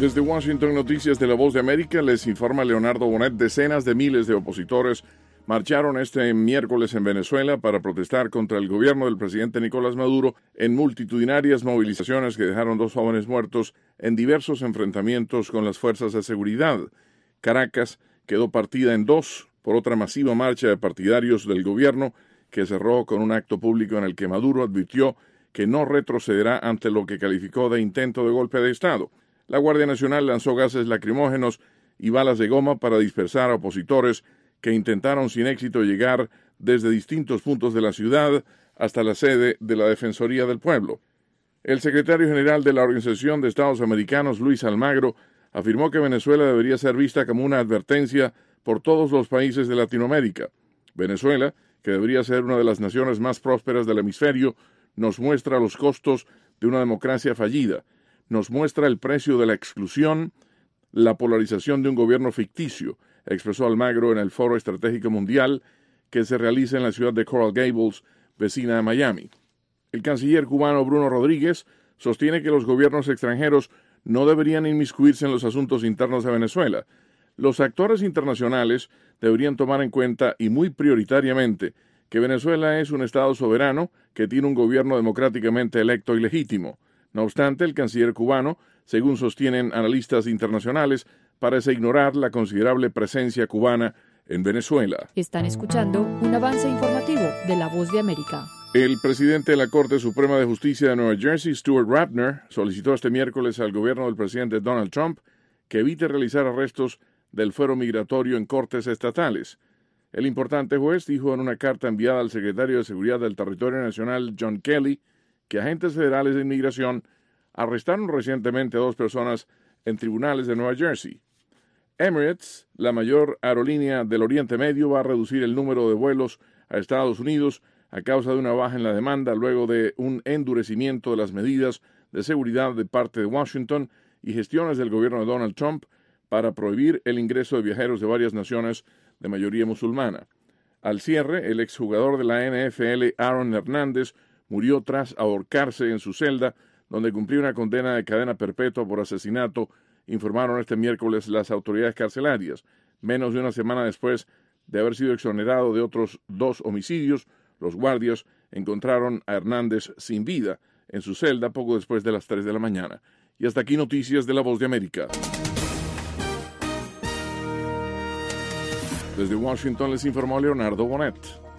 Desde Washington, Noticias de la Voz de América, les informa Leonardo Bonet. Decenas de miles de opositores marcharon este miércoles en Venezuela para protestar contra el gobierno del presidente Nicolás Maduro en multitudinarias movilizaciones que dejaron 2 jóvenes muertos en diversos enfrentamientos con las fuerzas de seguridad. Caracas quedó partida en 2 por otra masiva marcha de partidarios del gobierno que cerró con un acto público en el que Maduro advirtió que no retrocederá ante lo que calificó de intento de golpe de Estado. La Guardia Nacional lanzó gases lacrimógenos y balas de goma para dispersar a opositores que intentaron sin éxito llegar desde distintos puntos de la ciudad hasta la sede de la Defensoría del Pueblo. El secretario general de la Organización de Estados Americanos, Luis Almagro, afirmó que Venezuela debería ser vista como una advertencia por todos los países de Latinoamérica. Venezuela, que debería ser una de las naciones más prósperas del hemisferio, nos muestra los costos de una democracia fallida, nos muestra el precio de la exclusión, la polarización de un gobierno ficticio, expresó Almagro en el Foro Estratégico Mundial que se realiza en la ciudad de Coral Gables, vecina de Miami. El canciller cubano Bruno Rodríguez sostiene que los gobiernos extranjeros no deberían inmiscuirse en los asuntos internos de Venezuela. Los actores internacionales deberían tomar en cuenta, y muy prioritariamente, que Venezuela es un Estado soberano que tiene un gobierno democráticamente electo y legítimo. No obstante, el canciller cubano, según sostienen analistas internacionales, parece ignorar la considerable presencia cubana en Venezuela. Están escuchando un avance informativo de La Voz de América. El presidente de la Corte Suprema de Justicia de Nueva Jersey, Stuart Rapner, solicitó este miércoles al gobierno del presidente Donald Trump que evite realizar arrestos del fuero migratorio en cortes estatales. El importante juez dijo en una carta enviada al secretario de Seguridad del Territorio Nacional, John Kelly, que agentes federales de inmigración arrestaron recientemente a 2 personas en tribunales de Nueva Jersey. Emirates, la mayor aerolínea del Oriente Medio, va a reducir el número de vuelos a Estados Unidos a causa de una baja en la demanda luego de un endurecimiento de las medidas de seguridad de parte de Washington y gestiones del gobierno de Donald Trump para prohibir el ingreso de viajeros de varias naciones de mayoría musulmana. Al cierre, el exjugador de la NFL, Aaron Hernández, murió tras ahorcarse en su celda, donde cumplía una condena de cadena perpetua por asesinato, informaron este miércoles las autoridades carcelarias. Menos de una semana después de haber sido exonerado de otros 2 homicidios, los guardias encontraron a Hernández sin vida en su celda poco después de las 3 de la mañana. Y hasta aquí Noticias de la Voz de América. Desde Washington les informó Leonardo Bonet.